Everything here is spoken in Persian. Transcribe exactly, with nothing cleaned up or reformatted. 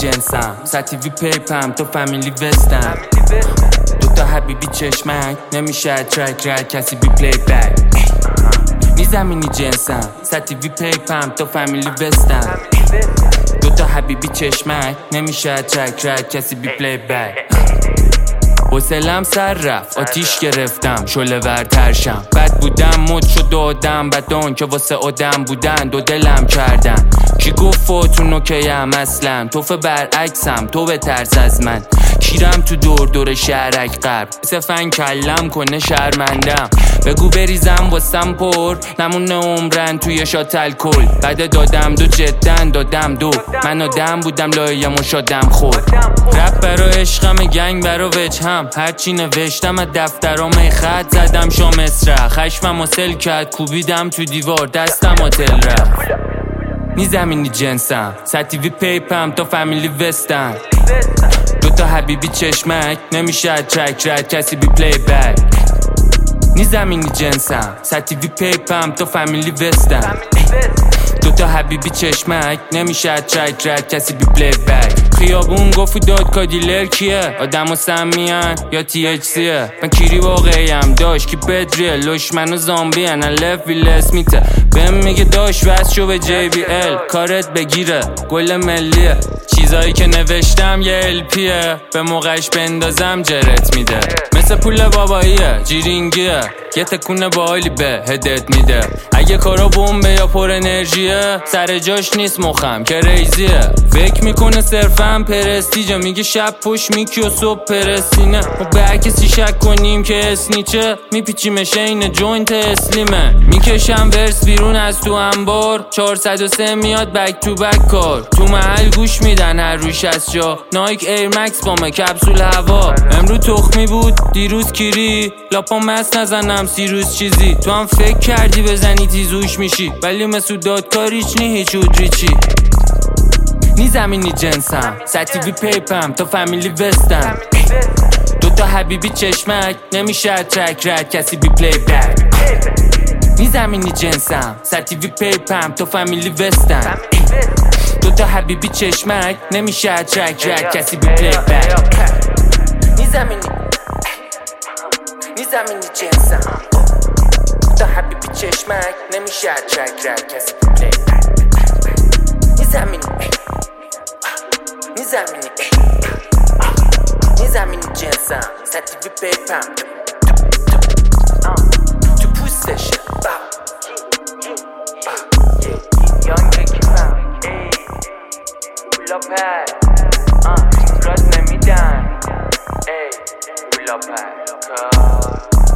جنسم ستیوی پیپم تو فامیلی وستم دوتا حبیبی چشمک نمیشه ترک رد کسی بی پلی بک نی زمینی جنسم ستیوی پیپم تو فامیلی وستم دوتا حبیبی چشمک نمیشه ترک رد کسی بی پلی بک حوصله‌ام سر رفت آتیش گرفتم شعله ور ترشم بد بودم مد شد آدم بدان که واسه آدم بودن دو دلم کردن کی گفت فاتون اوکیم اصلا توفه برعکسم تو بترس از من کیرم تو دور دور شهرک قبل صفن کلم کنه شرمندم بگو بریزم واسم پر نمونه عمرن توی شات الکل بعد دادم دو جدن دادم دو من آدم بودم لایم و شادم خورد رپ برا عشقم گنگ برا وجهم هرچی نوشتم از دفترام خط زدم شام اسرع خشمم و سل کرد کوبیدم تو دیوار دستم آتل رفت نی زمینی جنسم ستیوی پیپم تو فامیلی وستم دوتا حبیبی چشمک نمیشه ترک رد کسی بی پلی بک نی زمینی جنسم ستیوی پیپم تو فامیلی وستم دوتا حبیبی چشمک نمیشه ترک رد کسی بی پلی بک خیابون گفت داد کادیلر کیه آدم و سمیان یا تی اچ سیه من کیری واقعیم داشت کی بدریه لش منو زامبی انا لف ویل اسمیته بهم میگه داشت وست شو به جی بی ال کارت بگیره گل ملیه چیزایی که نوشتم یه ال پیه به موقعش بندازم جرت میده مثل پول باباییه جیرینگیه یه تکونه بالی به هدت میده اگه کارا بومبه یا پر انرژیه سر جاش نیست مخم که ریزیه فکر میکنه صرفم پرستیجه میگه شب پوش میکی و صبح پرستینه و به هر کسی شک کنیم که اسنیچه میپیچیمش این جوینت اسلیمه میکشم ورس بیرون از تو انبار چهارصد و سه میاد بک تو بک کار تو محل گوش میدن هر روش از جا نایک ایر مکس بامه کپسول هوا امرو تخمی بود دیروز کیری لاپا مست نزنم سی روز چیزی تو هم فکر کردی بزنی تیزوش میشی ولی مثل دادکاریچ نی هیچ اودریچی نی زمینی جنسم ستیوی پیپم تو فامیلی وستم دوتا حبیبی چشمک نمیشه ترک رد کسی بی پلی بک نی زمینی جنسم ستیوی پیپم تو فامیلی وستم دوتا حبیبی چشمک نمیشه ترک رد کسی بی پلی بک نی زمینی نی زمینی جنسم دوتا حبیبی چشمک نمیشه ترک رد کسی بی پلی بک نی زمینی نی زمینی نی زمینی جنسم ستیوی پیپم تو پوستشه یانگ کیفم بولا پر راد نمیدن بولا پر